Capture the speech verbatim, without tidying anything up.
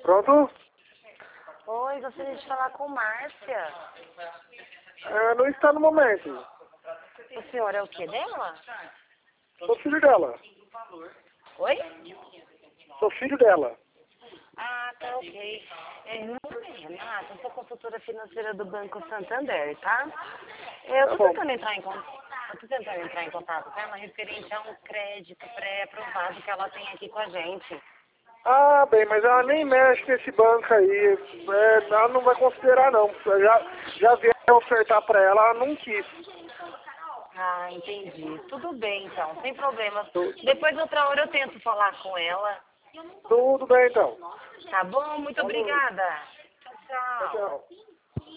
Pronto? Oi, gostaria de falar com Márcia. É, não está no momento. O senhor é o quê dela? Sou filho dela. Oi? Sou filho dela. Ah, tá ok. É, meu nome é Renata, eu sou consultora financeira do Banco Santander, tá? É, Eu Tá tô bom. tentando entrar em contato. Eu tô tentando entrar em contato com ela referente a um crédito pré-aprovado que ela tem aqui com a gente. Ah, bem, mas ela nem mexe nesse banco aí. É, ela não vai considerar, não. Já, já vieram ofertar pra ela, ela não quis. Ah, entendi. Tudo bem, então, sem problemas. Tu- Depois, outra hora, eu tento falar com ela. Tudo bem, então. Tá bom? Muito Falou. obrigada. Tchau, Tchau, tchau. tchau.